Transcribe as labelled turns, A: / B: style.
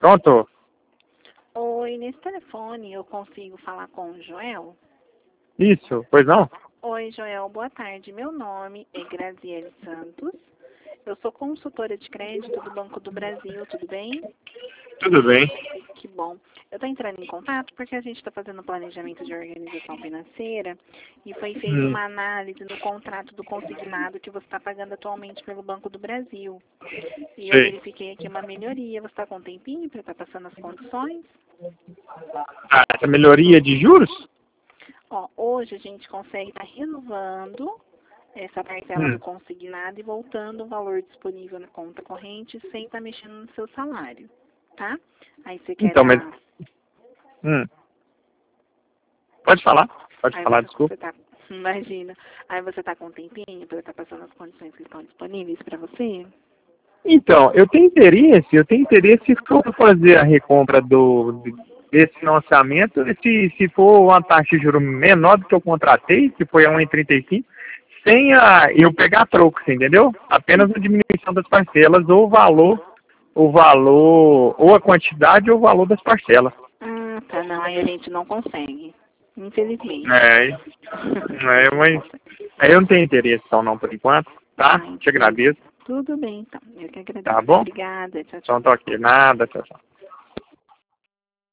A: Pronto?
B: Oi, nesse telefone eu consigo falar com o Joel?
A: Isso, pois não?
B: Oi, Joel, boa tarde. Meu nome é Graziele Santos. Eu sou consultora de crédito do Banco do Brasil, tudo bem?
A: Tudo bem.
B: Que bom. Eu estou entrando em contato porque a gente está fazendo um planejamento de organização financeira e foi feita
A: Hum,
B: uma análise no contrato do consignado que você está pagando atualmente pelo Banco do Brasil. E eu
A: sei.
B: verifiquei aqui uma melhoria. Você está com um tempinho para estar passando as condições?
A: Ah, essa melhoria de juros?
B: Ó, hoje a gente consegue estar renovando essa parcela do
A: Hum,
B: consignado e voltando o valor disponível na conta corrente sem estar mexendo no seu salário, tá? Aí você quer
A: então, mas...
B: dar...
A: Hum, pode falar. Pode
B: Aí
A: falar,
B: você
A: desculpa.
B: tá... Imagina. Aí você tá com um tempinho para estar passando as condições que estão disponíveis para você?
A: Então, eu tenho interesse se for fazer a recompra desse financiamento, se for uma taxa de juros menor do que eu contratei, que foi a 1,35, sem eu pegar troco, você entendeu? Apenas a diminuição das parcelas ou a quantidade ou o valor das parcelas.
B: Ah, tá. Não, aí a gente não consegue. Infelizmente.
A: Mas aí eu não tenho interesse então não por enquanto, tá?
B: Ah,
A: Te agradeço,
B: tudo bem, então. Eu que
A: tá
B: agradeço.
A: bom?
B: Obrigada. Tchau,
A: Então
B: tchau.
A: tá ok, nada, tchau, tchau.